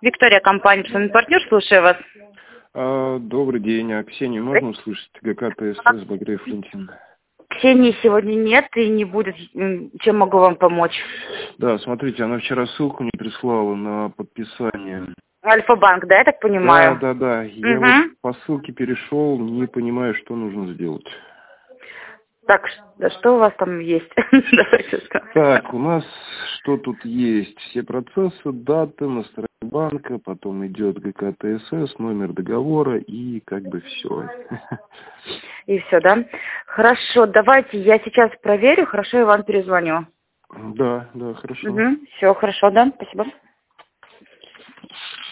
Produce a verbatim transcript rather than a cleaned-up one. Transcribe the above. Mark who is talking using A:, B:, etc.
A: Виктория, компания «Псовый партнер», слушаю вас.
B: А, добрый день. А Ксению можно услышать? ГК ТСС, Багреев Валентин.
A: Ксении сегодня нет и не будет. Чем могу вам помочь?
B: Да, смотрите, она вчера ссылку не прислала на подписание.
A: Альфа-банк, да, я так понимаю?
B: Да, да, да. Я
A: Угу.
B: вот по ссылке перешел, не понимаю, что нужно сделать.
A: Так, да что у вас там есть? Давайте скажем.
B: Так, у нас что тут есть? Все процессы, даты, настроение банка, потом идет ГК ТСС, номер договора и как бы все.
A: И все, да? Хорошо, давайте я сейчас проверю, хорошо, я вам перезвоню.
B: Да, да, хорошо.
A: Угу. Все, хорошо, да? Спасибо.